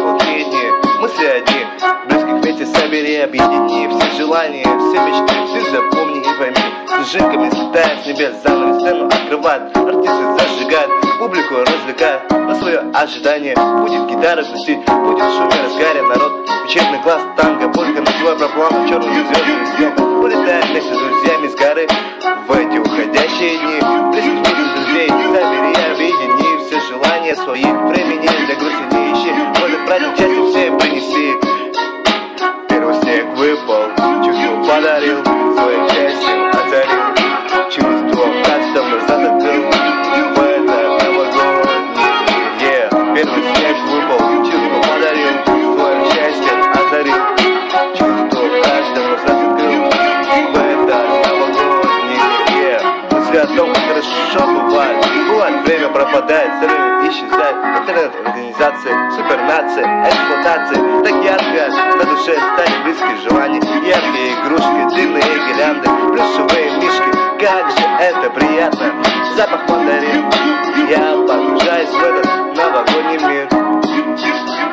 плохие дни, мысли одни. Близких вместе собери, объедини все желания, все мечты. Ты запомни и пойми, снежинками слетает с небес занавес, сцену открывает, артисты зажигают, публику развлекают на свое ожидание. Будет гитара грустить, будет в шуме разгаре народ, вечерний класс, танго, полька на свой проплан, черную звезду съем. Улетает вместе с друзьями с горы в эти уходящие дни. Близких вместе друзей собери, объедини все желания свои, времени для грусти не ищи. В этот праздник счастье всем принеси. Первый снег выпал, чувство подарил, свое счастье озарил. Чувство как давно забыл в это новогоднее. Первый снег выпал, чувство подарил, свое счастье озарил. Чувство как давно забыл в это новогоднее. Мысли о том, как хорошо бывает. Бывает, время пропадает, сырым исчезает. Интернет-организации, супернации, эксплуатации. Так ярко на душе стали близкие желания. Яркие игрушки, длинные гирлянды, плюшевые мишки. Как же это приятно, запах мандарин. Я погружаюсь в этот новогодний мир.